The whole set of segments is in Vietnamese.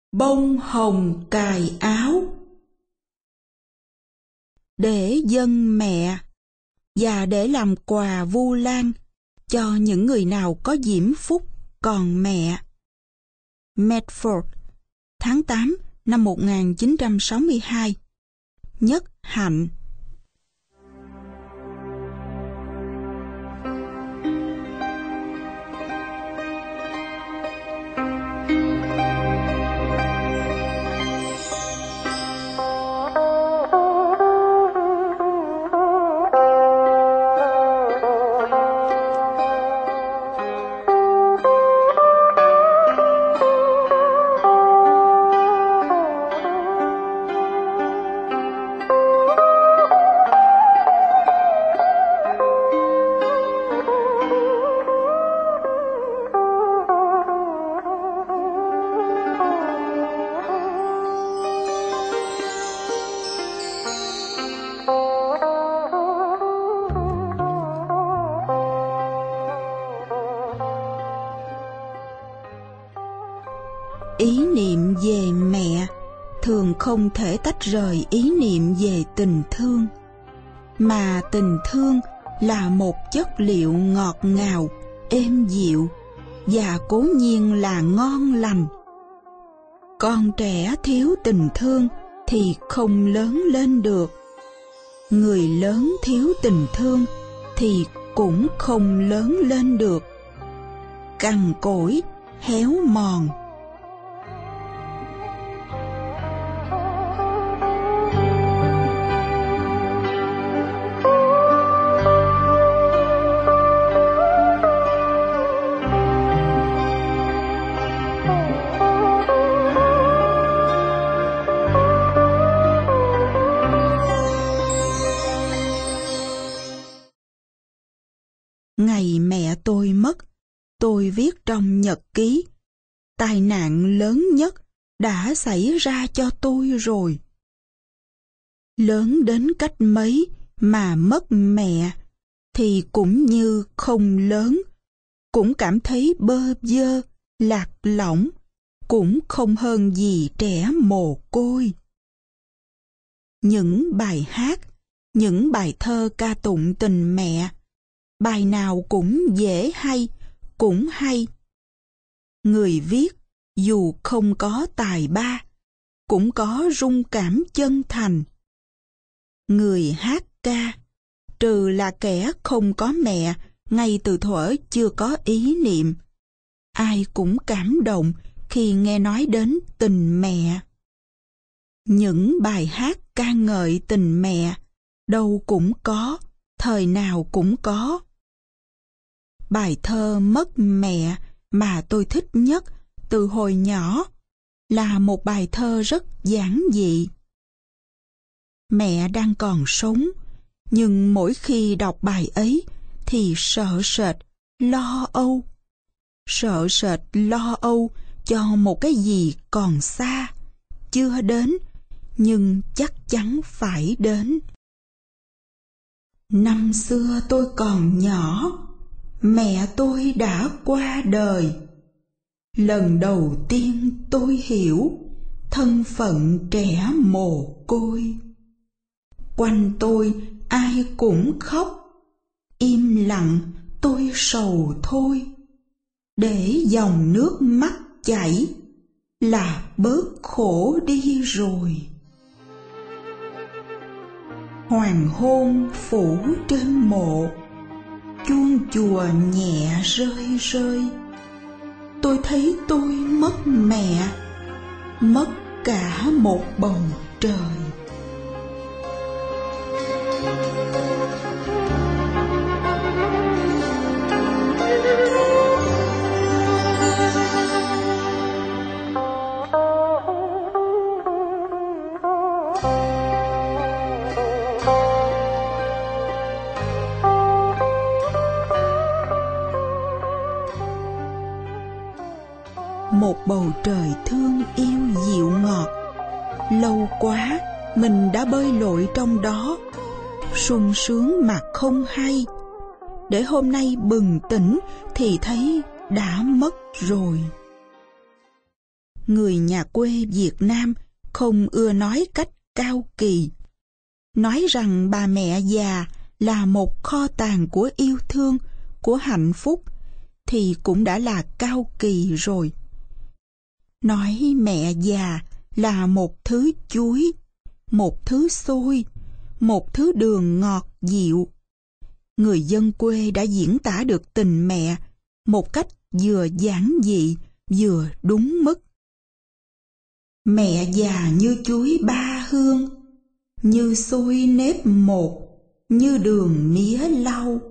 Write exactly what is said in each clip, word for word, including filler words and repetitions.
Bông hồng cài áo. Để dâng mẹ và để làm quà Vu Lan cho những người nào có diễm phúc còn mẹ. Medford, tháng tám năm một nghìn chín trăm sáu mươi hai. Nhất Hạnh. Ý niệm về mẹ thường không thể tách rời ý niệm về tình thương, mà tình thương là một chất liệu ngọt ngào, êm dịu và cố nhiên là ngon lành. Con trẻ thiếu tình thương thì không lớn lên được. Người lớn thiếu tình thương thì cũng không lớn lên được. Cằn cỗi, héo mòn. Ngày mẹ tôi mất, tôi viết trong nhật ký, tai nạn lớn nhất đã xảy ra cho tôi rồi. Lớn đến cách mấy mà mất mẹ, thì cũng như không lớn, cũng cảm thấy bơ vơ, lạc lõng, cũng không hơn gì trẻ mồ côi. Những bài hát, những bài thơ ca tụng tình mẹ, bài nào cũng dễ hay, cũng hay. Người viết dù không có tài ba, cũng có rung cảm chân thành. Người hát ca, trừ là kẻ không có mẹ ngay từ thuở chưa có ý niệm, ai cũng cảm động khi nghe nói đến tình mẹ. Những bài hát ca ngợi tình mẹ đâu cũng có, thời nào cũng có. Bài thơ Mất Mẹ mà tôi thích nhất từ hồi nhỏ là một bài thơ rất giản dị. Mẹ đang còn sống, nhưng mỗi khi đọc bài ấy thì sợ sệt, lo âu. Sợ sệt, lo âu cho một cái gì còn xa, chưa đến, nhưng chắc chắn phải đến. Năm xưa tôi còn nhỏ, mẹ tôi đã qua đời. Lần đầu tiên tôi hiểu thân phận trẻ mồ côi. Quanh tôi ai cũng khóc, im lặng tôi sầu thôi. Để dòng nước mắt chảy là bớt khổ đi rồi. Hoàng hôn phủ trên mộ, chuông chùa nhẹ rơi rơi. Tôi thấy tôi mất mẹ, mất cả một bầu trời. Một bầu trời thương yêu dịu ngọt, lâu quá mình đã bơi lội trong đó, sung sướng mà không hay. Để hôm nay bừng tỉnh thì thấy đã mất rồi. Người nhà quê Việt Nam không ưa nói cách cao kỳ. Nói rằng bà mẹ già là một kho tàng của yêu thương, của hạnh phúc, thì cũng đã là cao kỳ rồi. Nói mẹ già là một thứ chuối, một thứ xôi, một thứ đường ngọt dịu. Người dân quê đã diễn tả được tình mẹ một cách vừa giản dị, vừa đúng mức. Mẹ già như chuối ba hương, như xôi nếp một, như đường mía lau.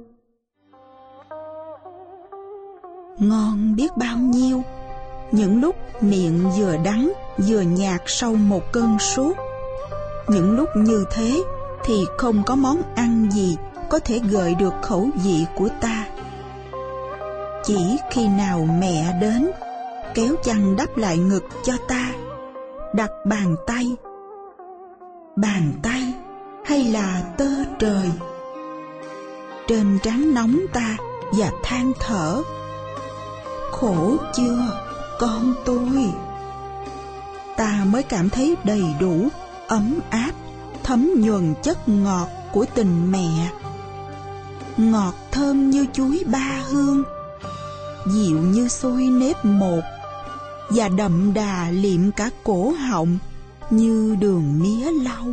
Ngon biết bao nhiêu, những lúc miệng vừa đắng vừa nhạt sau một cơn sốt. Những lúc như thế thì không có món ăn gì có thể gợi được khẩu vị của ta. Chỉ khi nào mẹ đến, kéo chăn đắp lại ngực cho ta, đặt bàn tay, bàn tay hay là tơ trời trên trán nóng ta và than thở: khổ chưa con tôi, ta mới cảm thấy đầy đủ, ấm áp, thấm nhuần chất ngọt của tình mẹ. Ngọt thơm như chuối ba hương, dịu như xôi nếp một, và đậm đà liệm cả cổ họng như đường mía lau.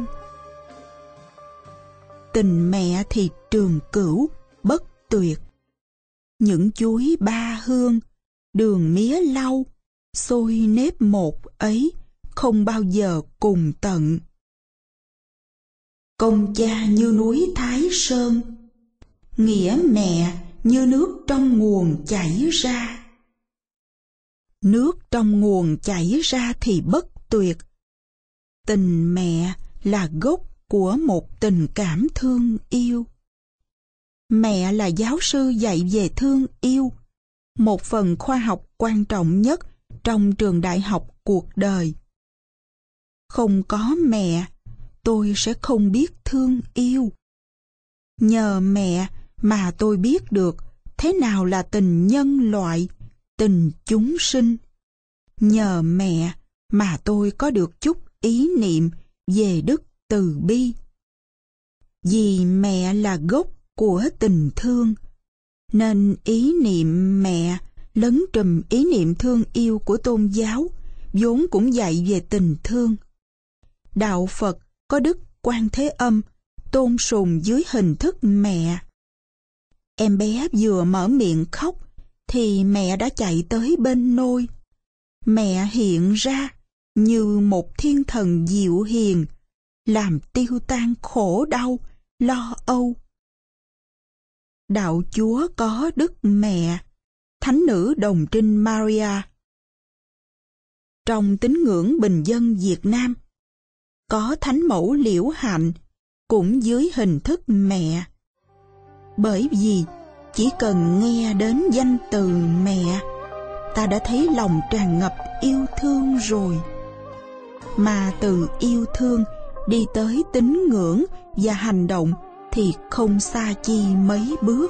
Tình mẹ thì trường cửu, bất tuyệt. Những chuối ba hương, đường mía lau, xôi nếp một ấy không bao giờ cùng tận. Công cha như núi Thái Sơn, nghĩa mẹ như nước trong nguồn chảy ra. Nước trong nguồn chảy ra thì bất tuyệt. Tình mẹ là gốc của một tình cảm thương yêu. Mẹ là giáo sư dạy về thương yêu, một phần khoa học quan trọng nhất trong trường đại học cuộc đời. Không có mẹ, tôi sẽ không biết thương yêu. Nhờ mẹ mà tôi biết được thế nào là tình nhân loại, tình chúng sinh. Nhờ mẹ mà tôi có được chút ý niệm về đức từ bi. Vì mẹ là gốc của tình thương, nên ý niệm mẹ lấn trùm ý niệm thương yêu của tôn giáo, vốn cũng dạy về tình thương. Đạo Phật có Đức Quan Thế Âm tôn sùng dưới hình thức mẹ. Em bé vừa mở miệng khóc thì mẹ đã chạy tới bên nôi. Mẹ hiện ra như một thiên thần dịu hiền, làm tiêu tan khổ đau, lo âu. Đạo Chúa có Đức Mẹ, Thánh nữ Đồng Trinh Maria. Trong tín ngưỡng bình dân Việt Nam, có Thánh mẫu Liễu Hạnh cũng dưới hình thức mẹ. Bởi vì chỉ cần nghe đến danh từ mẹ, ta đã thấy lòng tràn ngập yêu thương rồi. Mà từ yêu thương đi tới tín ngưỡng và hành động thì không xa chi mấy bước.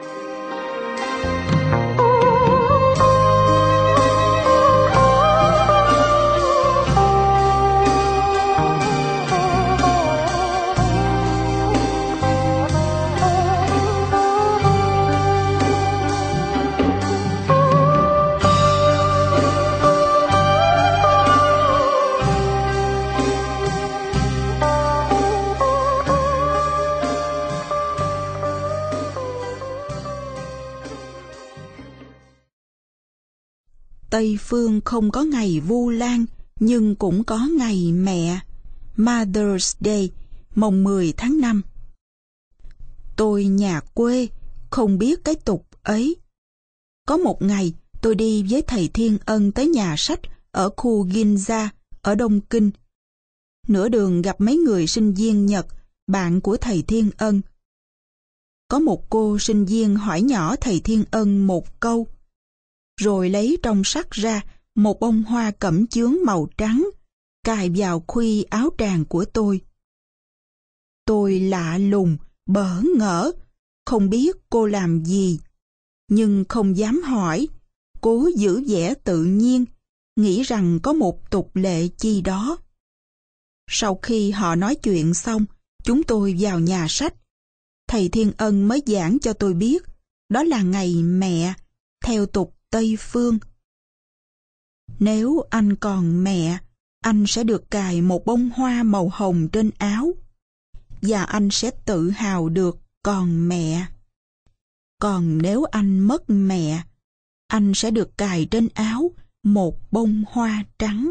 Tây phương không có ngày Vu Lan, nhưng cũng có ngày mẹ, Mother's Day, mồng mười tháng năm. Tôi nhà quê, không biết cái tục ấy. Có một ngày, tôi đi với thầy Thiên Ân tới nhà sách ở khu Ginza, ở Đông Kinh. Nửa đường gặp mấy người sinh viên Nhật, bạn của thầy Thiên Ân. Có một cô sinh viên hỏi nhỏ thầy Thiên Ân một câu, rồi lấy trong sách ra một bông hoa cẩm chướng màu trắng, cài vào khuy áo tràng của tôi. Tôi lạ lùng, bỡ ngỡ, không biết cô làm gì, nhưng không dám hỏi, cố giữ vẻ tự nhiên, nghĩ rằng có một tục lệ chi đó. Sau khi họ nói chuyện xong, chúng tôi vào nhà sách. Thầy Thiên Ân mới giảng cho tôi biết, đó là ngày mẹ, theo tục Tây Phương. Nếu anh còn mẹ, anh sẽ được cài một bông hoa màu hồng trên áo, và anh sẽ tự hào được còn mẹ. Còn nếu anh mất mẹ, anh sẽ được cài trên áo một bông hoa trắng.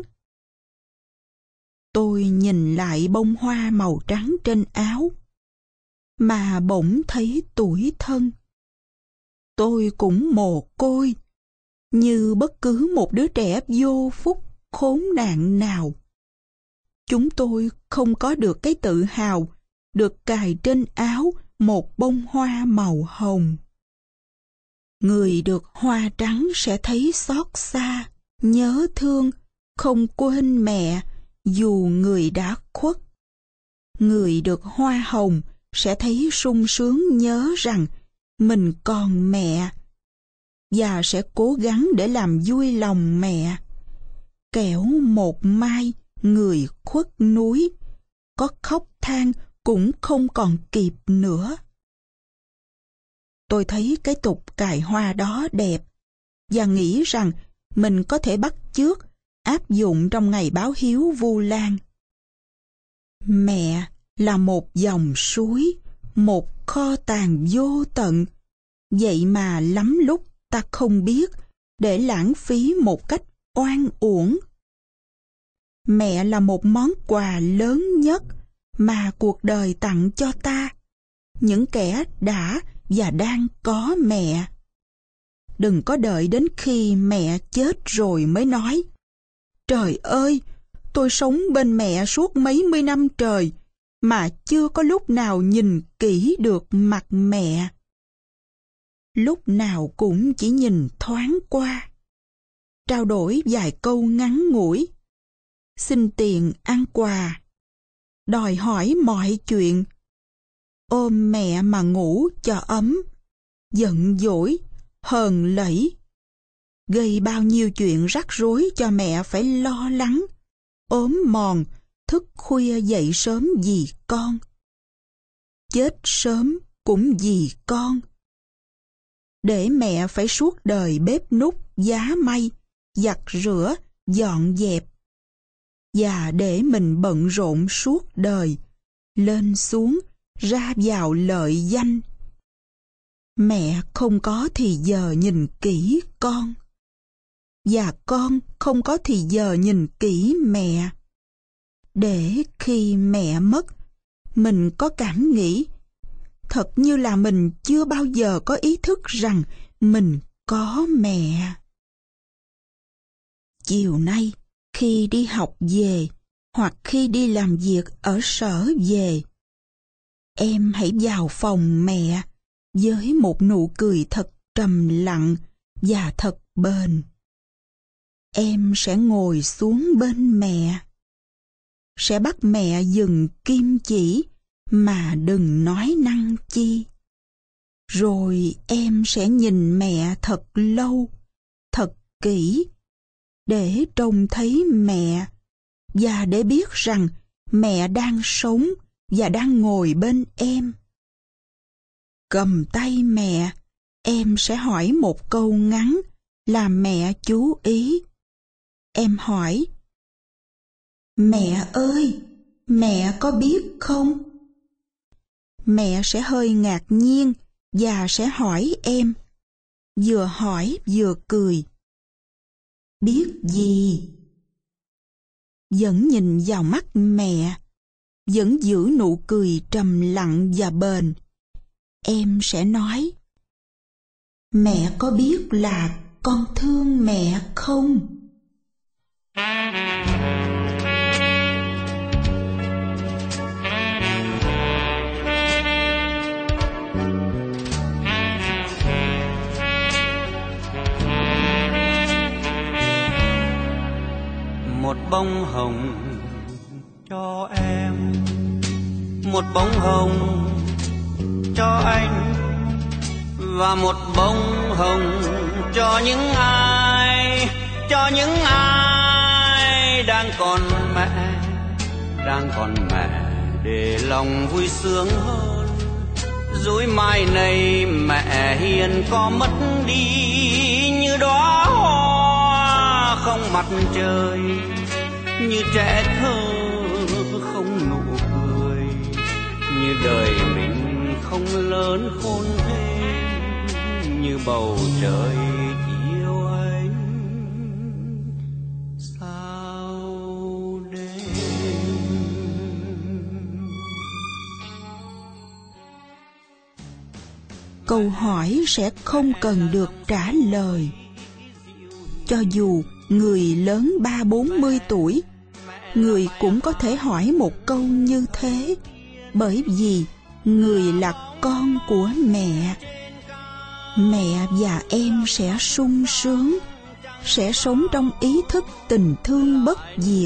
Tôi nhìn lại bông hoa màu trắng trên áo, mà bỗng thấy tủi thân. Tôi cũng mồ côi, như bất cứ một đứa trẻ vô phúc khốn nạn nào. Chúng tôi không có được cái tự hào được cài trên áo một bông hoa màu hồng. Người được hoa trắng sẽ thấy xót xa, nhớ thương, không quên mẹ dù người đã khuất. Người được hoa hồng sẽ thấy sung sướng nhớ rằng mình còn mẹ, và sẽ cố gắng để làm vui lòng mẹ. Kẻo một mai người khuất núi, có khóc than cũng không còn kịp nữa. Tôi thấy cái tục cài hoa đó đẹp, và nghĩ rằng mình có thể bắt chước, áp dụng trong ngày báo hiếu Vu Lan. Mẹ là một dòng suối, một kho tàng vô tận, vậy mà lắm lúc ta không biết để lãng phí một cách oan uổng. Mẹ là một món quà lớn nhất mà cuộc đời tặng cho ta, những kẻ đã và đang có mẹ. Đừng có đợi đến khi mẹ chết rồi mới nói: trời ơi, tôi sống bên mẹ suốt mấy mươi năm trời mà chưa có lúc nào nhìn kỹ được mặt mẹ. Lúc nào cũng chỉ nhìn thoáng qua, trao đổi vài câu ngắn ngủi, xin tiền ăn quà, đòi hỏi mọi chuyện, ôm mẹ mà ngủ cho ấm, giận dỗi, hờn lẫy, gây bao nhiêu chuyện rắc rối cho mẹ phải lo lắng, ốm mòn, thức khuya dậy sớm vì con. Chết sớm cũng vì con. Để mẹ phải suốt đời bếp núc, giá may, giặt rửa, dọn dẹp. Và để mình bận rộn suốt đời, lên xuống, ra vào lợi danh. Mẹ không có thì giờ nhìn kỹ con, và con không có thì giờ nhìn kỹ mẹ. Để khi mẹ mất, mình có cảm nghĩ, thật như là mình chưa bao giờ có ý thức rằng mình có mẹ. Chiều nay, khi đi học về, hoặc khi đi làm việc ở sở về, em hãy vào phòng mẹ với một nụ cười thật trầm lặng và thật bền. Em sẽ ngồi xuống bên mẹ, sẽ bắt mẹ dừng kim chỉ mà đừng nói năng chi. Rồi em sẽ nhìn mẹ thật lâu, thật kỹ, để trông thấy mẹ, và để biết rằng mẹ đang sống và đang ngồi bên em. Cầm tay mẹ, em sẽ hỏi một câu ngắn làm mẹ chú ý. Em hỏi: mẹ ơi, mẹ có biết không? Mẹ sẽ hơi ngạc nhiên và sẽ hỏi em, vừa hỏi vừa cười: biết gì? Vẫn nhìn vào mắt mẹ, vẫn giữ nụ cười trầm lặng và bền, em sẽ nói: mẹ có biết là con thương mẹ không? Một bông hồng cho em, một bông hồng cho anh, và một bông hồng cho những ai, cho những ai nay đang còn mẹ, đang còn mẹ để lòng vui sướng hơn. Rồi mai này mẹ hiền có mất đi như đóa hoa không mặt trời, như trẻ thơ không nụ cười, như đời mình không lớn khôn thêm, như bầu trời yêu anh sao đêm. Câu hỏi sẽ không cần được trả lời. Cho dù người lớn ba bốn mươi tuổi, người cũng có thể hỏi một câu như thế, bởi vì người là con của mẹ. Mẹ và em sẽ sung sướng, sẽ sống trong ý thức tình thương bất diệt.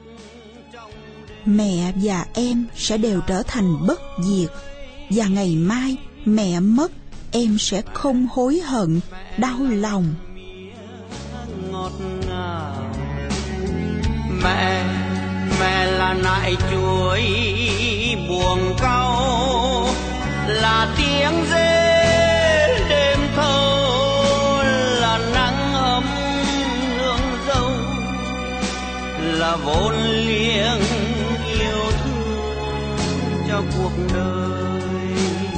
Mẹ và em sẽ đều trở thành bất diệt, và ngày mai mẹ mất, em sẽ không hối hận, đau lòng. Ngọt ngào. Mẹ, mẹ là nại chuối buồng cau, là tiếng rê đêm thâu, là nắng ấm nương dâu, là vốn liếng yêu thương cho cuộc đời.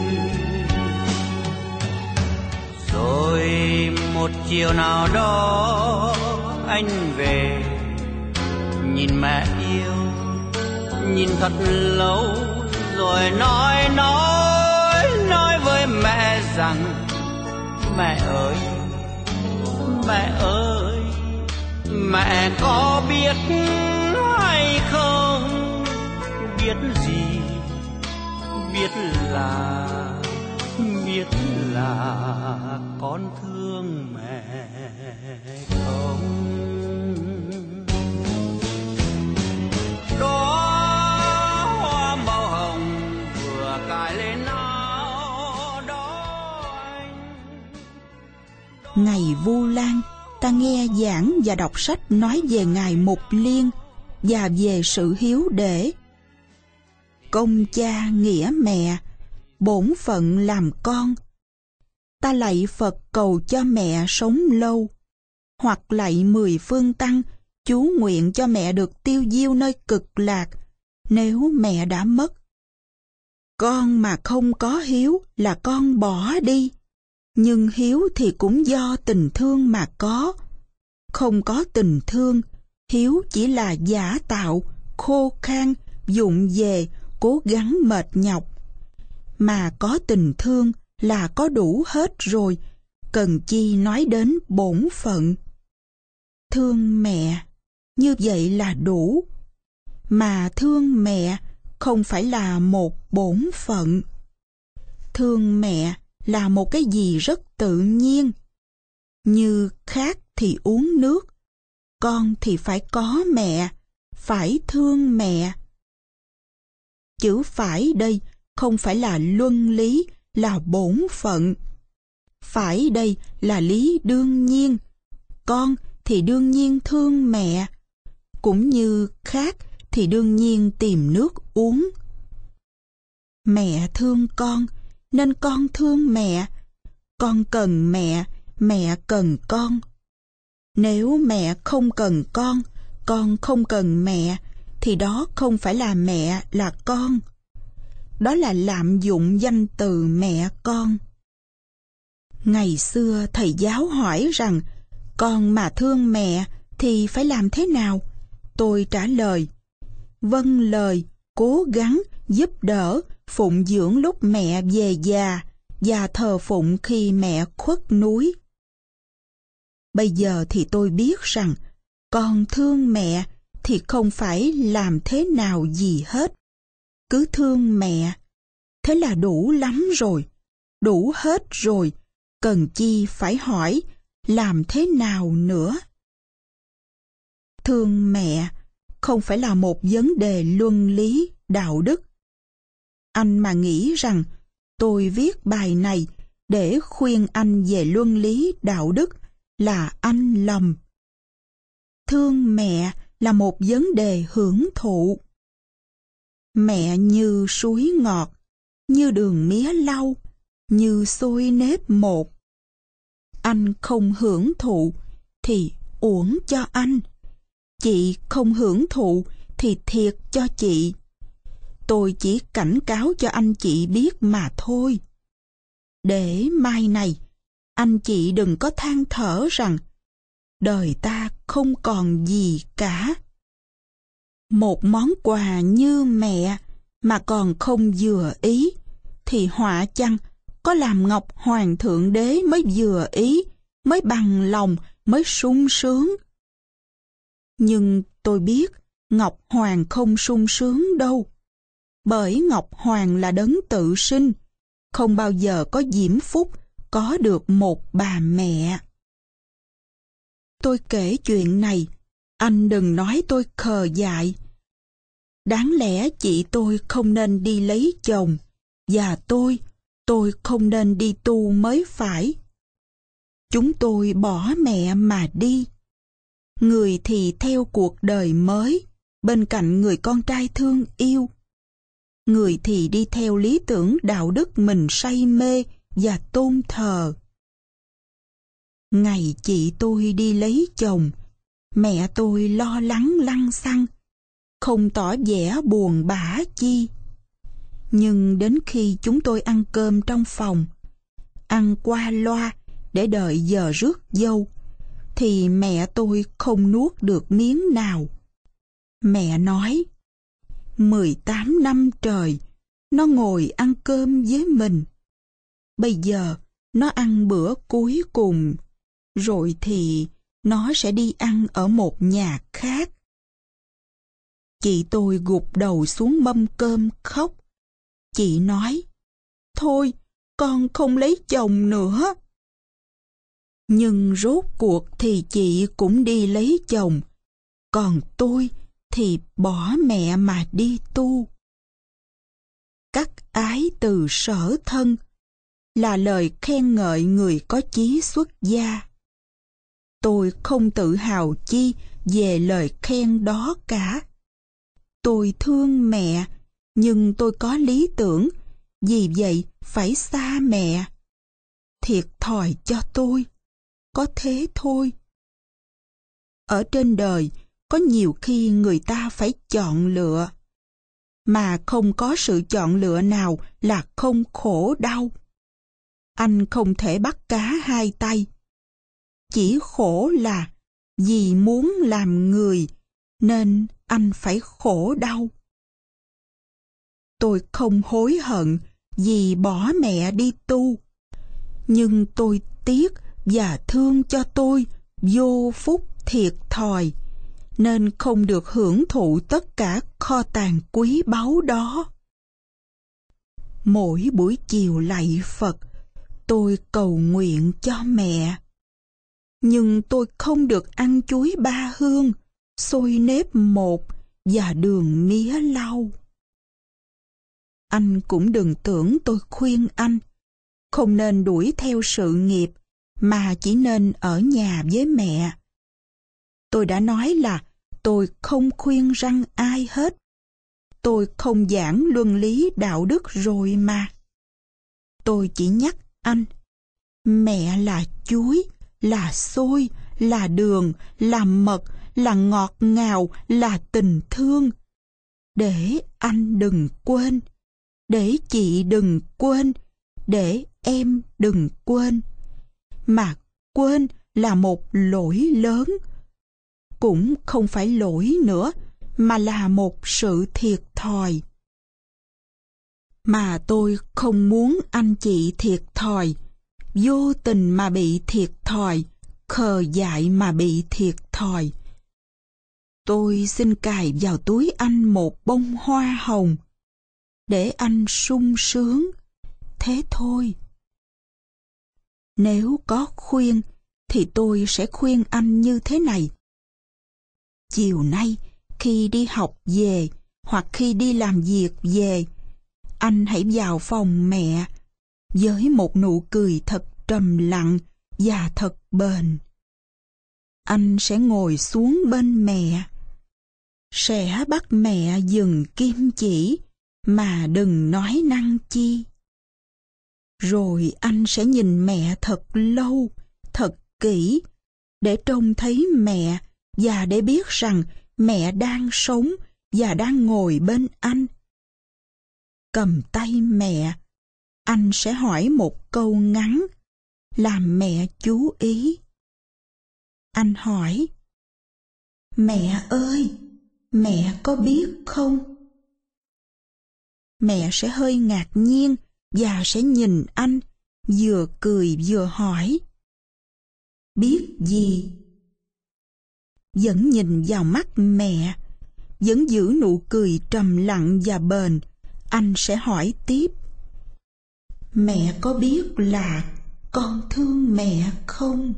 Rồi một chiều nào đó anh về, nhìn mẹ yêu, nhìn thật lâu, rồi nói nói nói với mẹ rằng mẹ ơi, mẹ ơi, mẹ có biết hay không, biết gì, biết là biết là con thương mẹ không. Đó hoa màu hồng vừa cài lên áo đó anh. Ngày Vu Lan, ta nghe giảng và đọc sách nói về Ngài Mục Liên và về sự hiếu để. Công cha nghĩa mẹ, bổn phận làm con. Ta lạy Phật cầu cho mẹ sống lâu, hoặc lạy mười phương tăng chú nguyện cho mẹ được tiêu diêu nơi cực lạc nếu mẹ đã mất. Con mà không có hiếu là con bỏ đi, nhưng hiếu thì cũng do tình thương mà có. Không có tình thương, hiếu chỉ là giả tạo, khô khan, vụng về, cố gắng mệt nhọc. Mà có tình thương là có đủ hết rồi, cần chi nói đến bổn phận. Thương mẹ, như vậy là đủ. Mà thương mẹ không phải là một bổn phận. Thương mẹ là một cái gì rất tự nhiên. Như khát thì uống nước, con thì phải có mẹ, phải thương mẹ. Chữ phải đây không phải là luân lý, là bổn phận. Phải đây là lý đương nhiên. Con thì đương nhiên thương mẹ, cũng như khát thì đương nhiên tìm nước uống. Mẹ thương con, nên con thương mẹ. Con cần mẹ, mẹ cần con. Nếu mẹ không cần con, con không cần mẹ, thì đó không phải là mẹ, là con. Đó là lạm dụng danh từ mẹ con. Ngày xưa thầy giáo hỏi rằng con mà thương mẹ thì phải làm thế nào? Tôi trả lời: vâng lời, cố gắng, giúp đỡ, phụng dưỡng lúc mẹ về già và thờ phụng khi mẹ khuất núi. Bây giờ thì tôi biết rằng con thương mẹ thì không phải làm thế nào gì hết. Cứ thương mẹ, thế là đủ lắm rồi, đủ hết rồi, cần chi phải hỏi làm thế nào nữa. Thương mẹ không phải là một vấn đề luân lý, đạo đức. Anh mà nghĩ rằng tôi viết bài này để khuyên anh về luân lý, đạo đức là anh lầm. Thương mẹ là một vấn đề hưởng thụ. Mẹ như suối ngọt, như đường mía lau, như xôi nếp một. Anh không hưởng thụ thì uổng cho anh. Chị không hưởng thụ thì thiệt cho chị. Tôi chỉ cảnh cáo cho anh chị biết mà thôi. Để mai này, anh chị đừng có than thở rằng đời ta không còn gì cả. Một món quà như mẹ mà còn không vừa ý, thì họa chăng có làm Ngọc Hoàng Thượng Đế mới vừa ý, mới bằng lòng, mới sung sướng. Nhưng tôi biết Ngọc Hoàng không sung sướng đâu. Bởi Ngọc Hoàng là đấng tự sinh, không bao giờ có diễm phúc có được một bà mẹ. Tôi kể chuyện này, anh đừng nói tôi khờ dại. Đáng lẽ chị tôi không nên đi lấy chồng, và tôi, tôi không nên đi tu mới phải. Chúng tôi bỏ mẹ mà đi. Người thì theo cuộc đời mới, bên cạnh người con trai thương yêu. Người thì đi theo lý tưởng đạo đức mình say mê và tôn thờ. Ngày chị tôi đi lấy chồng, mẹ tôi lo lắng lăng xăng, không tỏ vẻ buồn bã chi. Nhưng đến khi chúng tôi ăn cơm trong phòng, ăn qua loa để đợi giờ rước dâu, thì mẹ tôi không nuốt được miếng nào. Mẹ nói, mười tám năm trời, nó ngồi ăn cơm với mình. Bây giờ, nó ăn bữa cuối cùng, rồi thì nó sẽ đi ăn ở một nhà khác. Chị tôi gục đầu xuống mâm cơm khóc. Chị nói, thôi, con không lấy chồng nữa. Nhưng rốt cuộc thì chị cũng đi lấy chồng, còn tôi thì bỏ mẹ mà đi tu. Cắt ái từ sở thân là lời khen ngợi người có chí xuất gia. Tôi không tự hào chi về lời khen đó cả. Tôi thương mẹ, nhưng tôi có lý tưởng, vì vậy phải xa mẹ. Thiệt thòi cho tôi, có thế thôi. Ở trên đời, có nhiều khi người ta phải chọn lựa, mà không có sự chọn lựa nào là không khổ đau. Anh không thể bắt cá hai tay. Chỉ khổ là vì muốn làm người, nên anh phải khổ đau. Tôi không hối hận vì bỏ mẹ đi tu, nhưng tôi tiếc và thương cho tôi vô phúc thiệt thòi, nên không được hưởng thụ tất cả kho tàng quý báu đó. Mỗi buổi chiều lạy Phật, tôi cầu nguyện cho mẹ. Nhưng tôi không được ăn chuối ba hương, xôi nếp một và đường mía lau. Anh cũng đừng tưởng tôi khuyên anh không nên đuổi theo sự nghiệp, mà chỉ nên ở nhà với mẹ. Tôi đã nói là tôi không khuyên răn ai hết. Tôi không giảng luân lý đạo đức rồi mà. Tôi chỉ nhắc anh, mẹ là chuối, là xôi, là đường, là mật, là ngọt ngào, là tình thương. Để anh đừng quên, để chị đừng quên, để em đừng quên. Mà quên là một lỗi lớn. Cũng không phải lỗi nữa, mà là một sự thiệt thòi. Mà tôi không muốn anh chị thiệt thòi, vô tình mà bị thiệt thòi, khờ dại mà bị thiệt thòi. Tôi xin cài vào túi anh một bông hoa hồng, để anh sung sướng, thế thôi. Nếu có khuyên, thì tôi sẽ khuyên anh như thế này. Chiều nay, khi đi học về, hoặc khi đi làm việc về, anh hãy vào phòng mẹ, với một nụ cười thật trầm lặng và thật bền. Anh sẽ ngồi xuống bên mẹ, sẽ bắt mẹ dừng kim chỉ mà đừng nói năng chi. Rồi anh sẽ nhìn mẹ thật lâu, thật kỹ, để trông thấy mẹ và để biết rằng mẹ đang sống và đang ngồi bên anh. Cầm tay mẹ, anh sẽ hỏi một câu ngắn, làm mẹ chú ý. Anh hỏi: "Mẹ ơi, mẹ có biết không?" Mẹ sẽ hơi ngạc nhiên và sẽ nhìn anh, vừa cười vừa hỏi: "Biết gì?" Vẫn nhìn vào mắt mẹ, vẫn giữ nụ cười trầm lặng và bền, anh sẽ hỏi tiếp: "Mẹ có biết là con thương mẹ không?"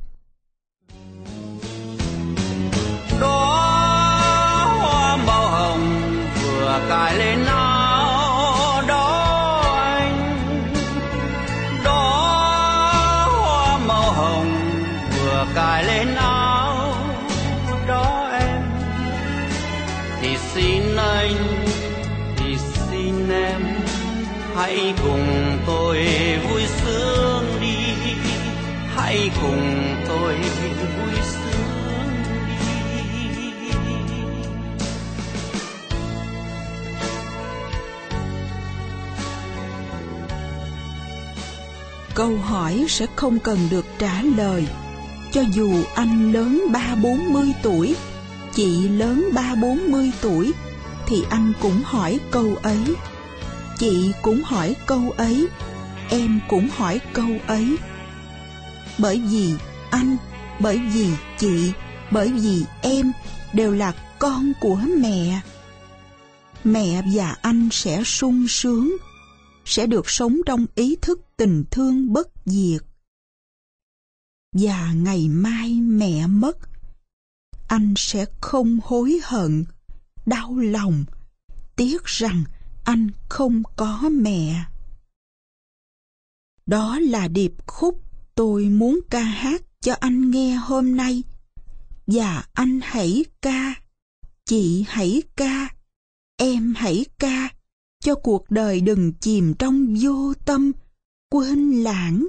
Đó hoa màu hồng vừa cài lên áo đó anh, đó hoa màu hồng vừa cài lên áo đó em, thì xin anh, thì xin em, hãy cùng tôi vui sướng đi, hãy cùng tôi vui sướng đi. Câu hỏi sẽ không cần được trả lời. Cho dù anh lớn ba bốn mươi tuổi, chị lớn ba bốn mươi tuổi, thì anh cũng hỏi câu ấy. Chị cũng hỏi câu ấy, em cũng hỏi câu ấy. Bởi vì anh, bởi vì chị, bởi vì em đều là con của mẹ. Mẹ và anh sẽ sung sướng, sẽ được sống trong ý thức tình thương bất diệt. Và ngày mai mẹ mất, anh sẽ không hối hận, đau lòng, tiếc rằng anh không có mẹ. Đó là điệp khúc tôi muốn ca hát cho anh nghe hôm nay. Và anh hãy ca, chị hãy ca, em hãy ca, cho cuộc đời đừng chìm trong vô tâm, quên lãng.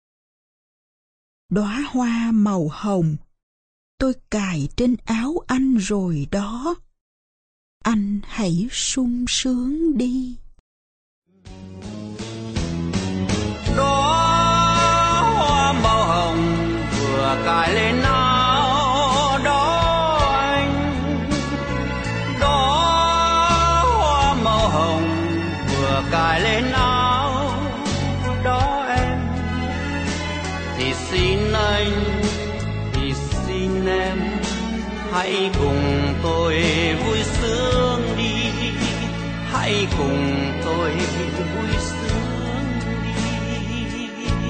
Đóa hoa màu hồng tôi cài trên áo anh rồi đó. Anh hãy sung sướng đi. Đó hoa màu hồng vừa cài lên áo đó anh, đó hoa màu hồng vừa cài lên áo đó em, thì xin anh, thì xin em, hãy cùng tôi vui sướng đi, hãy cùng tôi vui sướng đi.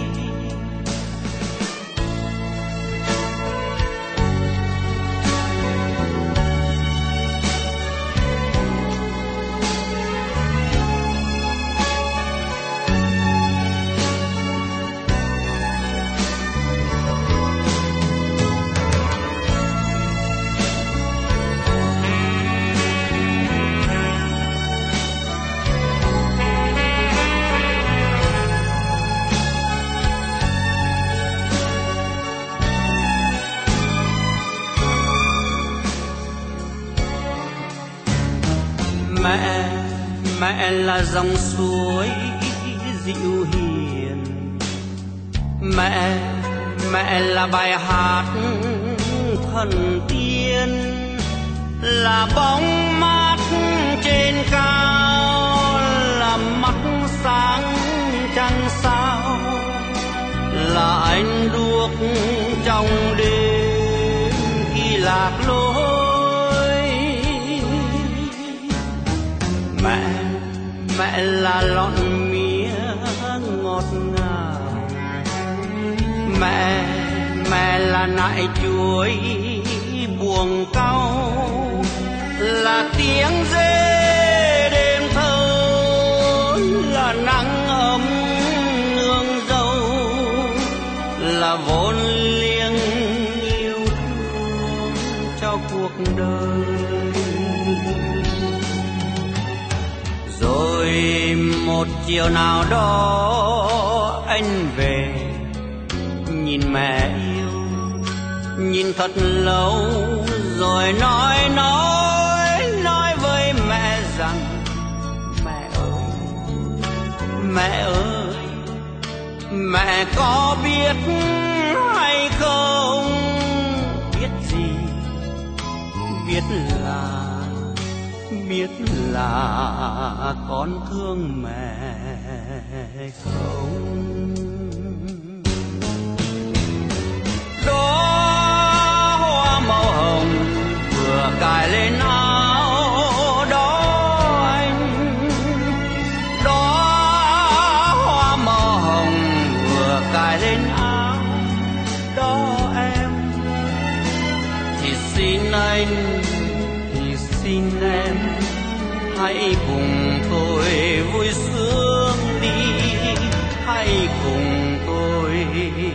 Mẹ, mẹ là dòng suối dịu hiền. Mẹ, mẹ là bài hát thần tiên, là bóng mát trên cao, là mắt sáng trăng sao, là ánh đuốc trong đêm khi lạc lối. Mẹ, mẹ là lọn mía ngọt ngào. Mẹ, mẹ là nại chuối buồng cau, là tiếng dê đêm thơ, là nắng ấm nương dâu, là vốn liếng yêu thương cho cuộc đời. một chiều nào đó anh về, nhìn mẹ yêu, nhìn thật lâu rồi nói nói nói với mẹ rằng mẹ ơi, mẹ ơi, mẹ có biết hay không, biết gì, biết là biết là con thương mẹ không. Đó hoa màu hồng vừa cài lên áo đó anh, đó hoa màu hồng vừa cài lên áo đó em, thì xin anh, thì xin em hãy cùng tôi vui sướng đi, hãy cùng tôi